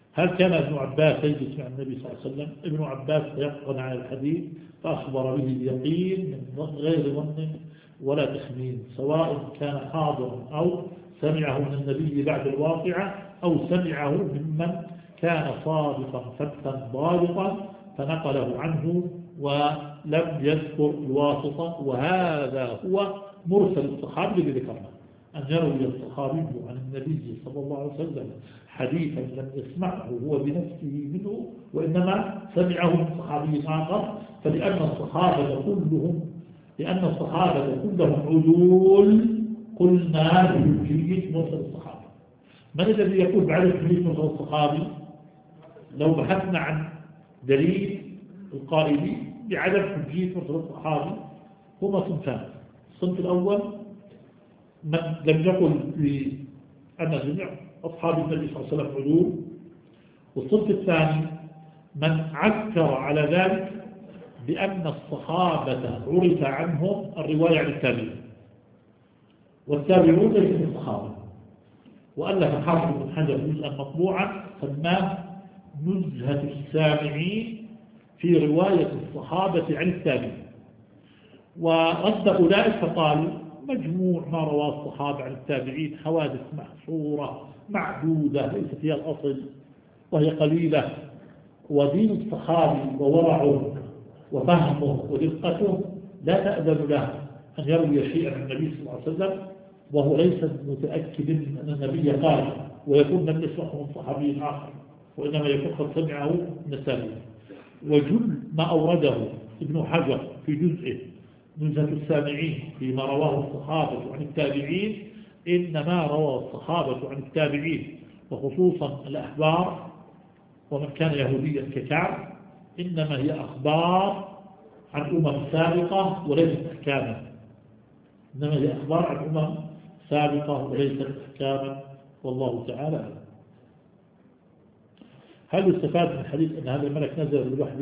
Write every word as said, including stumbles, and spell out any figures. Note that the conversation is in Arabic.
هل كان ابن عباس يجلس مع النبي صلى الله عليه وسلم؟ ابن عباس تيقن على الحديث فأخبر به اليقين من غير ظن ولا تخمين، سواء كان حاضرا أو سمعه من النبي بعد الواقعة أو سمعه ممن كان صادقا ثبتا ضابطا فنقله عنه ولم يذكر الواسطة. وهذا هو مرسل الصحابي الذي ذكرنا، أن يروي الصحابي عن النبي صلى الله عليه وسلم حديثا لم يسمعه هو بنفسه منه وإنما سمعه من صحابي آخر، فلأن الصحابة كلهم لأن الصحابة كلهم عدول قلنا بحجية مرسل الصحابة. من الذي يقول بعد حجية مرسل الصحابي؟ لو بحثنا عن دليل القائل بعدم حجية مرسل الصحابي هما صنفان. الصنف الأول من لم يقل بأن جميع أصحاب النبي صلى الله عليه وسلم عدول، والصنف الثاني من عكر على ذلك بأن الصحابة عرف عنهم الرواية عن التابعين، والتابعون ليسوا من الصحابة. وألف حافظ بن حجر جزءا مطبوعا سماه نزهة السامعين في رواية الصحابة عن التابعين، ورد أولئك فقالوا مجموع ما رواه الصحابة عن التابعين حوادث محصورة معدودة ليست هي الأصل وهي قليلة، ودين الصحابي وورعه وفهمه ودقته لا تأذن له أن يروي شيئا عن النبي صلى الله عليه وسلم وهو ليس متأكد من أن النبي قال ويكون لم يسمعه من صحابي آخر، وإنما يكون قد سمعه من التابعين. وجل ما أورده ابن حجر في جزئه نزهة السامعين فيما رواه الصحابة عن التابعين إنما روى الصحابة عن التابعين وخصوصا الأحبار ومن كان يهوديا ككعب إنما هي أخبار عن أمم سابقة وليست أحكاما، إنما هي أخبار عن أمم سابقة وليست أحكاما، والله تعالى. هل استفاد من الحديث أن هذا الملك نزل بالوحي